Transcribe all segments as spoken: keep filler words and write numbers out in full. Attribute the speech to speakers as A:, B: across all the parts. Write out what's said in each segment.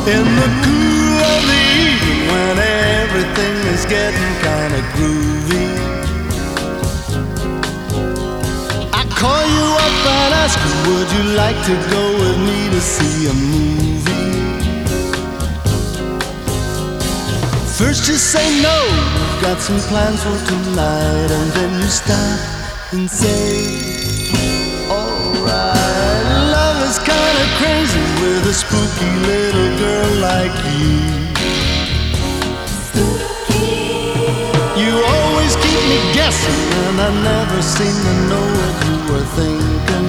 A: In the cool of the evening when everything is getting kinda groovy, I call you up and ask you, would you like to go with me to see a movie? First you say no, you've got some plans for tonight, and then you stop and say, alright. Love is kinda crazy with a spooky little girl like you. Spooky. You always keep me guessing, and I never seem to know what you were thinking.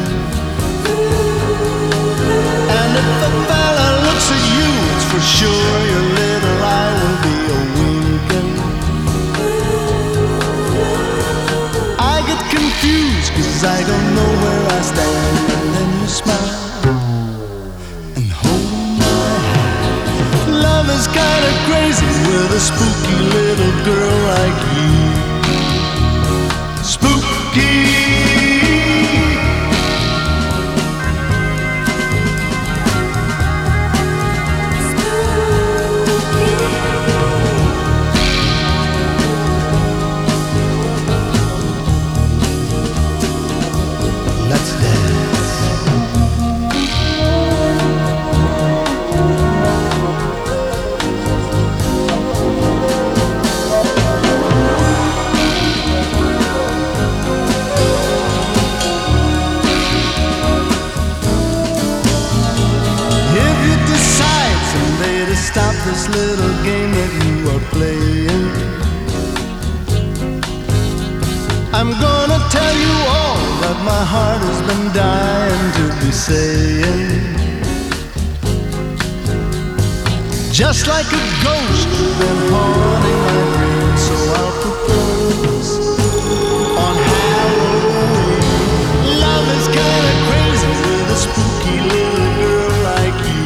A: And if a fella looks at you, it's for sure your little eye will be a winking. I get confused 'cause I don't know where I stand, and then you smile and hold my hand. Love is kinda crazy with a spooky little girl like you. Spooky. Stop this little game that you are playing. I'm gonna tell you all that my heart has been dying to be saying. Just like a ghost, you've been haunting my dreams, so I'll propose on Halloween. Love is kinda crazy with a spooky little girl like you.